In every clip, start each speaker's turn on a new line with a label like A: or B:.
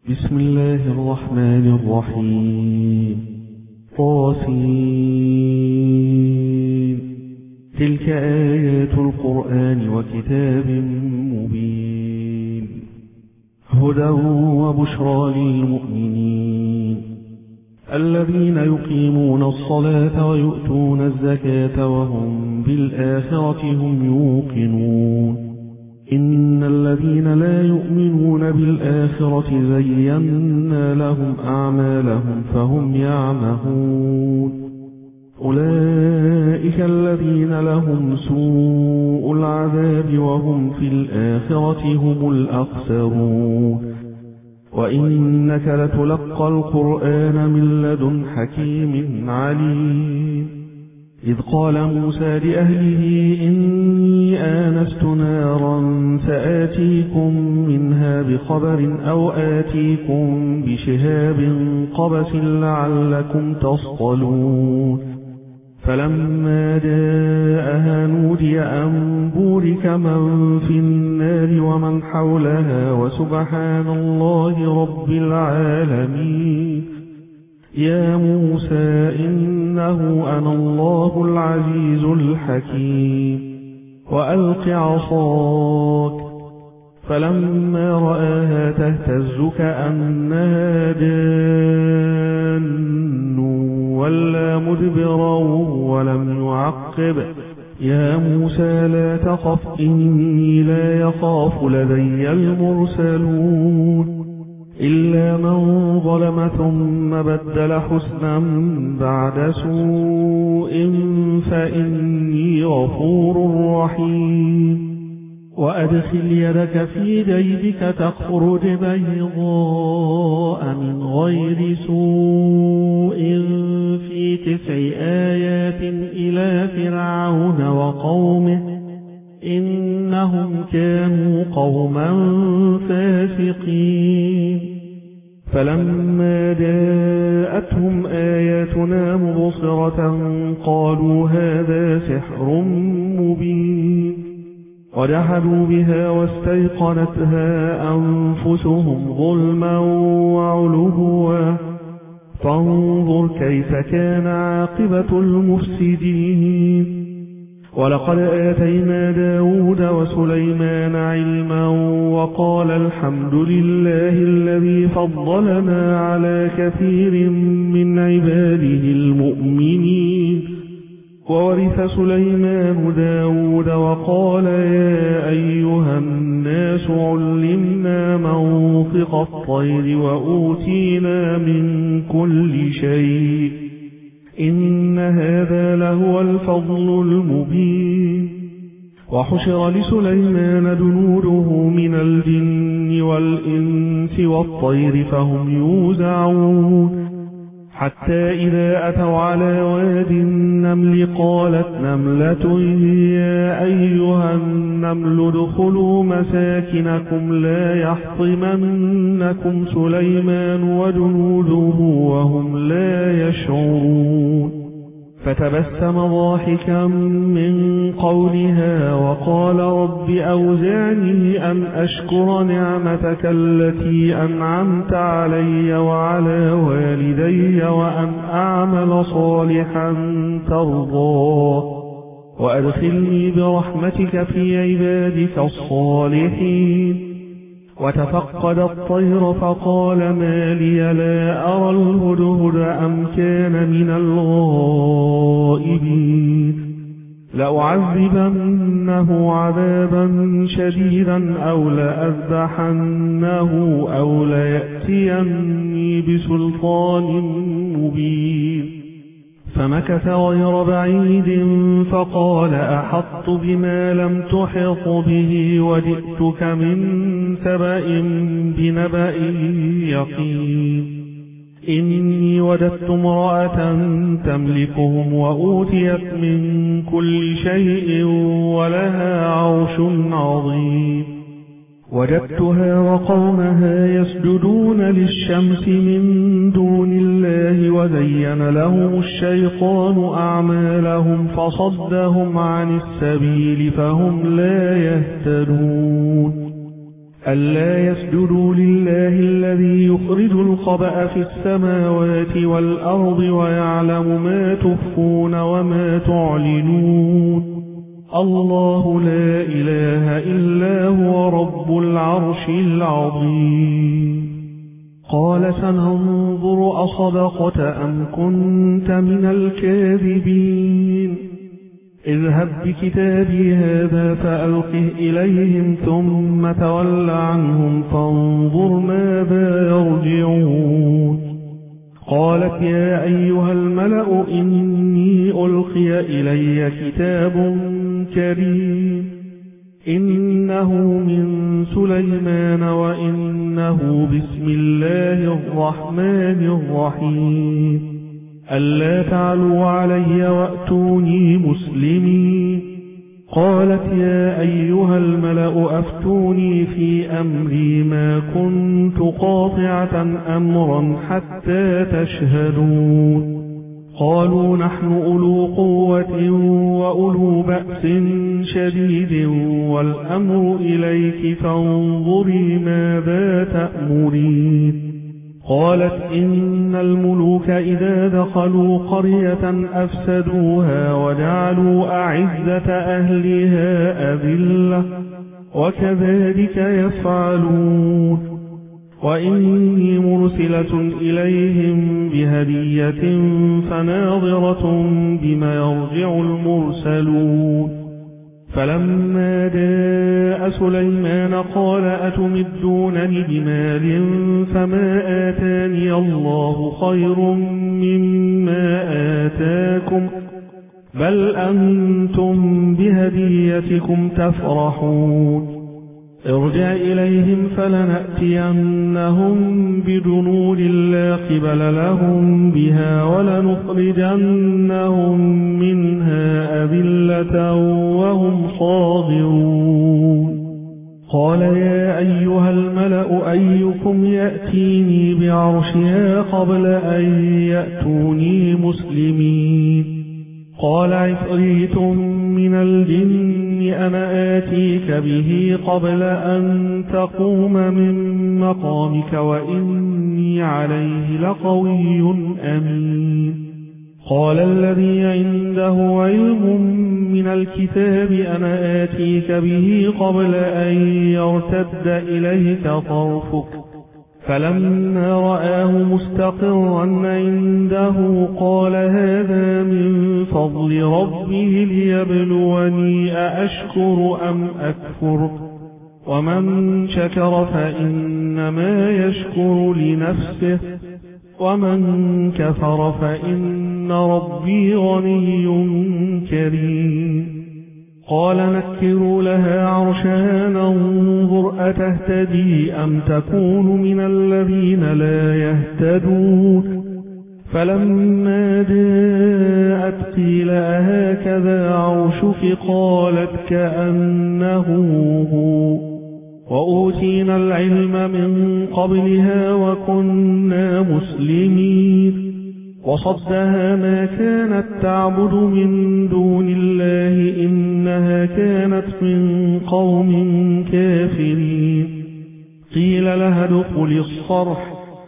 A: بسم الله الرحمن الرحيم. طاسين. تلك آيات القرآن وكتاب مبين، هدى وبشرى للمؤمنين الذين يقيمون الصلاة ويؤتون الزكاة وهم بالآخرة هم يوقنون. إن الذين لا يؤمنون بالآخرة زينا لهم أعمالهم فهم يعمهون. أولئك الذين لهم سوء العذاب وهم في الآخرة هم الأخسرون. وإنك لتلقى القرآن من لدن حكيم عليم. إذ قال موسى لأهله إني آنست نارا سآتيكم منها بخبر أو آتيكم بشهاب قبس لعلكم تصطلون. فلما جاءها نودي أن بورك من في النار ومن حولها وسبحان الله رب العالمين. يا موسى إنه أنا الله العزيز الحكيم. وألق عصاك. فلما رآها تهتز كأنها جان ولا مدبرا ولم يعقب. يا موسى لا تخف إني لا يخاف لدي المرسلون. إلا من ظلم ثم بدل حسنا بعد سوء فإني غفور رحيم. وأدخل يدك في جيبك تخرج بيضاء من غير سوء في 9 آيات إلى فرعون وقومه إنهم كانوا قوما فاسقين. فلما جاءتهم آياتنا مبصرة قالوا هذا سحر مبين. وجحدوا بها واستيقنتها أنفسهم ظلما وعلوا فانظر كيف كان عاقبة المفسدين. ولقد آتينا داود وسليمان علما وقال الحمد لله الذي فضلنا على كثير من عباده المؤمنين. وورث سليمان داود وقال يا أيها الناس علمنا منطق الطير وأوتينا من كل شيء إن هذا لهو الفضل المبين. وحشر لسليمان جنوده من الجن والإنس والطير فهم يوزعون. حتى إذا أتوا على واد النمل قالت نملة يا أيها النمل ادخلوا مساكنكم لا يحطمنكم سليمان وجنوده وهم لا يشعرون. فتبسم ضاحكا من قولها وقال رب أوزعني أن أشكر نعمتك التي أنعمت علي وعلى والدي وأن أعمل صالحا ترضاه وأدخلني برحمتك في عبادك الصالحين. وتفقد الطير فقال ما لي لا أرى الهدهد أم كان من الغائبين. لأعذبنه عذابا شديدا أو لأذبحنه أو ليأتيني بسلطان مبين. فمكث غير بعيد فقال أحطت بما لم تحط به وجئتك من سبأ بنبأ يقين. إني وجدت امرأة تملكهم وأوتيت من كل شيء ولها عرش عظيم. وجدتها وقومها يسجدون للشمس من دون الله وزين لهم الشيطان أعمالهم فصدهم عن السبيل فهم لا يهتدون. ألا يسجدوا لله الذي يخرج الخبأ في السماوات والأرض ويعلم ما تخفون وما تعلنون الله لا إله إلا هو رب العرش العظيم قال سننظر أصدقت أم كنت من الكاذبين اذهب بكتابي هذا فألقه إليهم ثم تول عنهم فانظر ماذا يرجعون قالت يا أيها الملأ إني ألقي إلي كتاب كريم إنه من سليمان وإنه بسم الله الرحمن الرحيم ألا تعلوا علي وأتوني مسلمين قالت يا أيها الملأ أفتوني في أمري ما كنت قاطعة أمرا حتى تشهدون قالوا نحن أولو قوة وأولو بأس شديد والأمر إليك فانظري ماذا تأمرين قالت إن الملوك إذا دخلوا قرية أفسدوها وجعلوا أعزة أهلها أذلة وكذلك يفعلون وإني مرسلة إليهم بهدية فناظرة بما يرجع المرسلون فلما جاء سليمان قال أتمدونني بمال فما آتاني الله خير مما آتاكم بل أنتم بهديتكم تفرحون ارجع إليهم فلنأتينهم بجنود لا قبل لهم بها ولنخرجنهم منها أذلة وهم صاغرون قال يا أيها الملأ أيكم يأتيني بعرشها قبل أن يأتوني مسلمين قال عفريت من الجن أنا آتيك به قبل أن تقوم من مقامك وإني عليه لقوي أمين قال الذي عنده علم من الكتاب أنا آتيك به قبل أن يرتد إليك طرفك فلما رآه مستقرا عنده قال هذا من فضل ربه ليبلوني أأشكر أم أكفر ومن شكر فإنما يشكر لنفسه ومن كفر فإن ربي غني كريم قال نكروا لها عرشها ننظر أتهتدي أم تكون من الذين لا يهتدون فلما جاءت قيل أهكذا عرشك قالت كأنه هو وأوتينا العلم من قبلها وكنا مسلمين وصدها ما كانت تعبد من دون الله إنها كانت من قوم كافرين قيل لها ادخل الصرح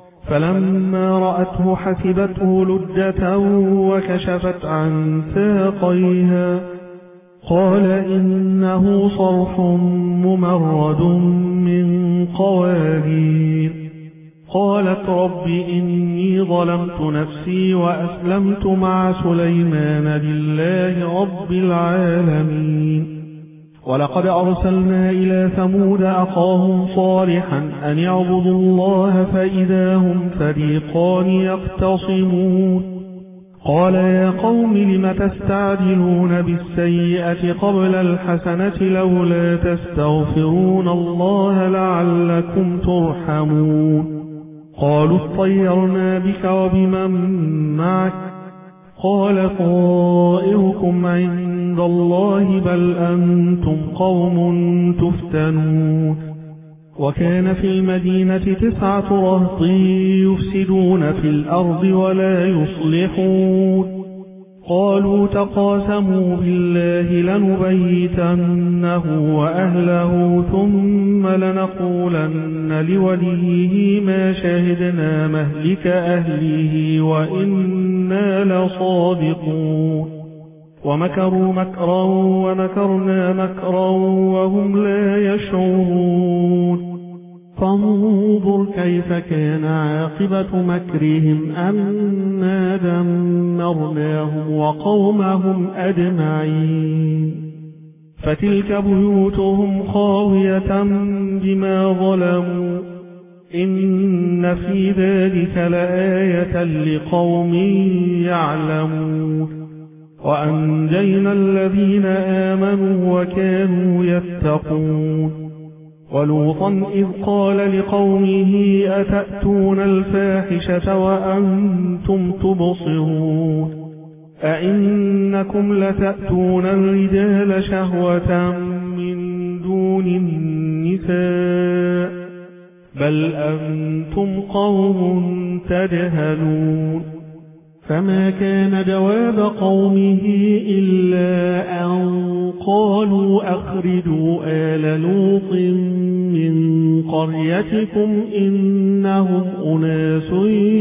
A: فلما رأته حسبته لجة وكشفت عن ساقيها قال إنه صرح ممرد من قوارير قالت رب إني ظلمت نفسي وأسلمت مع سليمان لله رب العالمين ولقد أرسلنا إلى ثمود أخاهم صالحا أن يعبدوا الله فإذا هم فريقان يختصمون قال يا قوم لم تستعجلون بالسيئة قبل الحسنة لولا تستغفرون الله لعلكم ترحمون قالوا اطيرنا بك وبمن معك قال طائركم عند الله بل أنتم قوم تفتنون وكان في المدينة 9 رهط يفسدون في الأرض ولا يصلحون قالوا تقاسموا بالله لنبيتنه وأهله ثم لنقولن لوليه ما شهدنا مهلك أهله وإنا لصادقون ومكروا مكرا ومكرنا مكرا وهم لا يشعرون فانظر كيف كان عاقبة مكرهم أنا دمرناهم وقومهم أجمعين فتلك بيوتهم خاوية بما ظلموا إن في ذلك لآية لقوم يعلمون وأنجينا الذين آمنوا وكانوا يتقون ولوطا إذ قال لقومه أتأتون الفاحشة وأنتم تبصرون أئنكم لتأتون الرجال شهوة من دون النساء بل أنتم قوم تجهلون فما كان جواب قومه إلا أن قالوا أخرجوا آل لوط من قريتكم إنهم أناس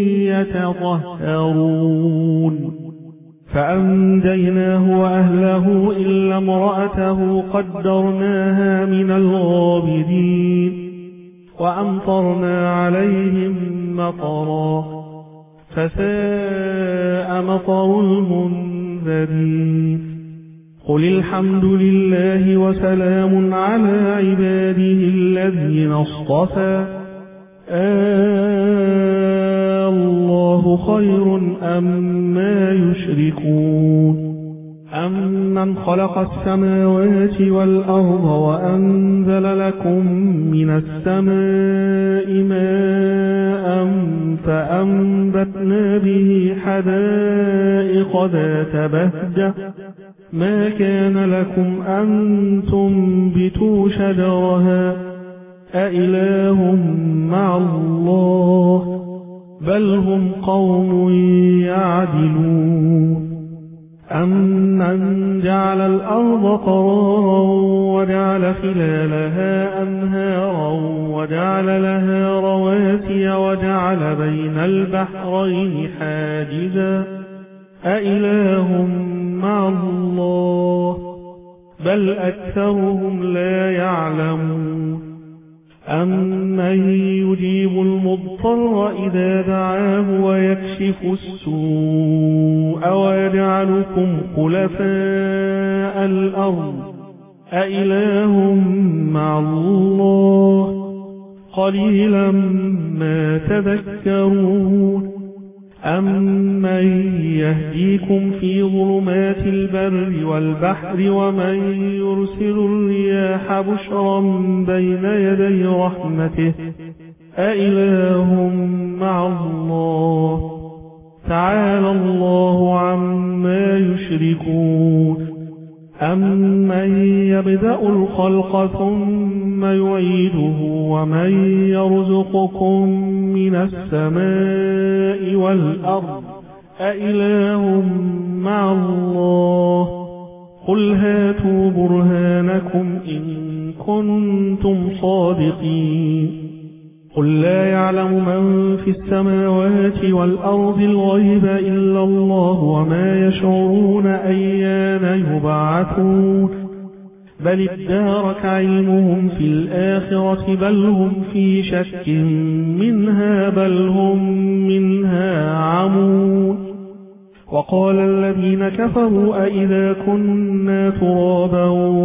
A: يتطهرون فأنجيناه وأهله إلا امرأته قدرناها من الغابرين وأمطرنا عليهم مطرا فساء مطر المنذرين قل الحمد لله وسلام على عباده الذين اصطفى الله خير أما يشركون أمن خلق السماوات والأرض وأنزل لكم من السماء ماء فأنبتنا به حدائق ذات بهجة ما كان لكم أن تنبتوا شجرها أإله مع الله بل هم قوم يعدلون أمن جعل الأرض قرارا وجعل خلالها أنهارا وجعل لها رواسي وجعل بين البحرين حاجزا أإله مع الله بل أكثرهم لا يعلمون أمن يجيب المضطر إذا دعاه ويكشف السوء ويجعلكم خلفاء الأرض أإله مع الله قليلا ما تذكرون أمن يهديكم في ظلمات البر والبحر ومن يرسل الرياح بشرا بين يدي رحمته أإله مع الله تعالى الله عما يشركون أمن يبدأ الخلق ثم يعيده ومن يرزقكم من السماء والأرض أإله مع الله قل هاتوا برهانكم إن كنتم صادقين قل لا يعلم من في السماوات والأرض الغيب إلا الله وما يشعرون أيان يبعثون بل ادارك علمهم في الآخرة بل هم في شك منها بل هم منها عمون وقال الذين كفروا أئذا كنا ترابا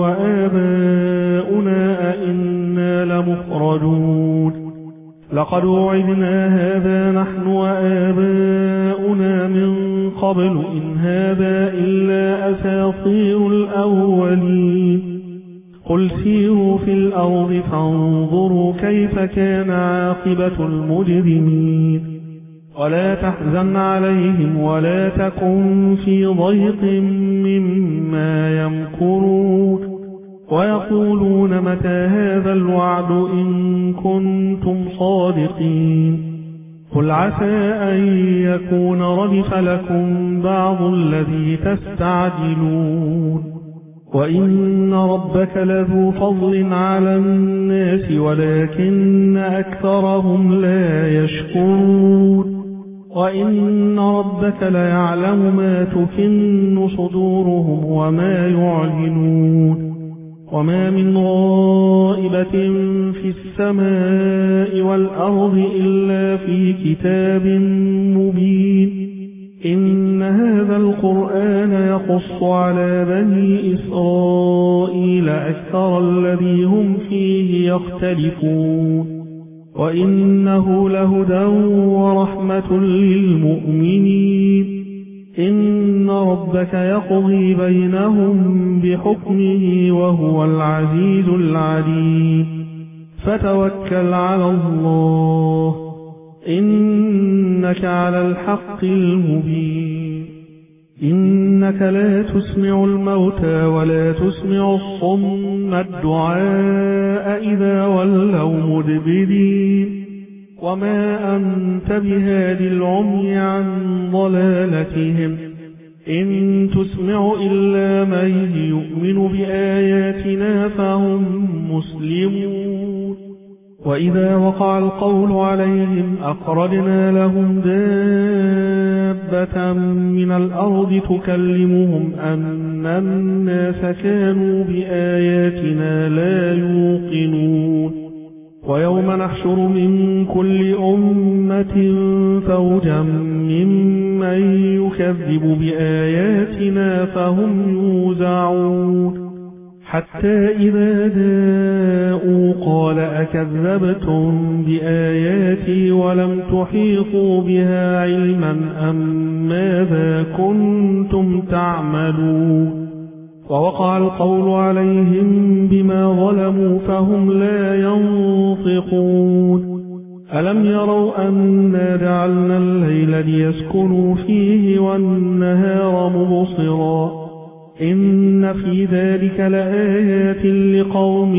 A: وآباؤنا أئنا لمخرجون لقد وعدنا هذا نحن وآباؤنا من قبل إن هذا إلا أساطير الأولين قل سيروا في الأرض فانظروا كيف كان عاقبة المجرمين ولا تحزن عليهم ولا تكن في ضيق مما يمكرون ويقولون متى هذا الوعد إن كنتم صادقين قل عسى أن يكون ردف لكم بعض الذي تستعجلون وإن ربك لذو فضل على الناس ولكن أكثرهم لا يشكرون وإن ربك ليعلم ما تكن صدورهم وما يعلنون وما من غائبة في السماء والأرض إلا في كتاب مبين إن هذا القرآن يقص على بني إسرائيل أكثر الذي هم فيه يختلفون وإنه لهدى ورحمة للمؤمنين إن ربك يقضي بينهم بحكمه وهو العزيز العليم فتوكل على الله إنك على الحق المبين إنك لا تسمع الموتى ولا تسمع الصم الدعاء إذا ولوا مدبرين وما أنت بهاد العمي عن ضلالتهم إن تسمع إلا من يؤمن بآياتنا فهم مسلمون وإذا وقع القول عليهم أخرجنا لهم دابة من الأرض تكلمهم أن الناس كانوا بآياتنا لا يوقنون ويوم نحشر من كل أمة فوجا ممن يكذب بآياتنا فهم يوزعون حتى إذا جاءوا قال أكذبتم بآياتي ولم تحيطوا بها علما أم ماذا كنتم تعملون ووقع القول عليهم بما ظلموا فهم لا ينطقون ألم يروا أنا جعلنا الليل ليسكنوا فيه والنهار مبصرا إن في ذلك لآيات لقوم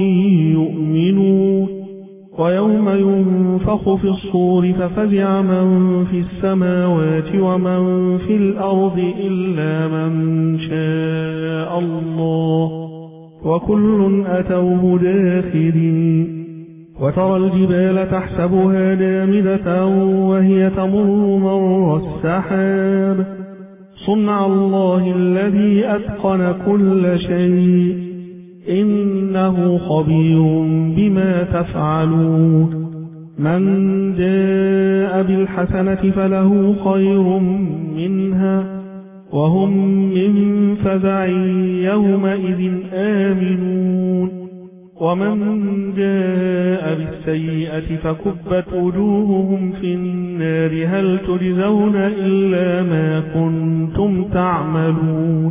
A: يؤمنون ويوم ينفخ في الصور ففزع من في السماوات ومن في الأرض إلا من شاء الله وكل أتوه داخرين وترى الجبال تحسبها جامدة وهي تمر مر السحاب صنع الله الذي أتقن كل شيء إنه خبير بما تفعلون من جاء بالحسنة فله خير منها وهم من فزع يومئذ آمنون ومن جاء بالسيئة فكبت وجوههم في النار هل تجزون إلا ما كنتم تعملون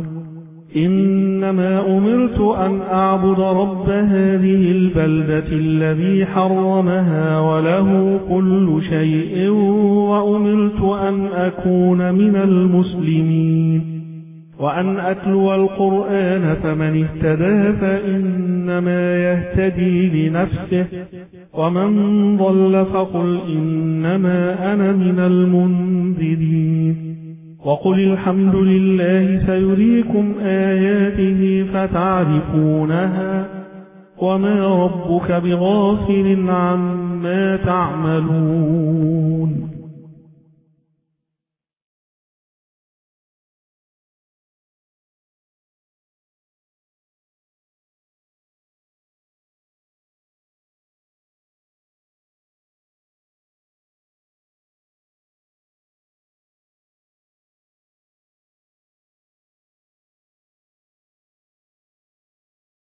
A: إنما أمرت أن أعبد رب هذه البلدة الذي حرمها وله كل شيء وأمرت أن أكون من المسلمين وأن أتلو القرآن فمن اهتدى فإنما يهتدي لنفسه ومن ضل فقل إنما أنا من المنذرين وقل الحمد لله سيريكم آياته فتعرفونها وما ربك بغافل عما تعملون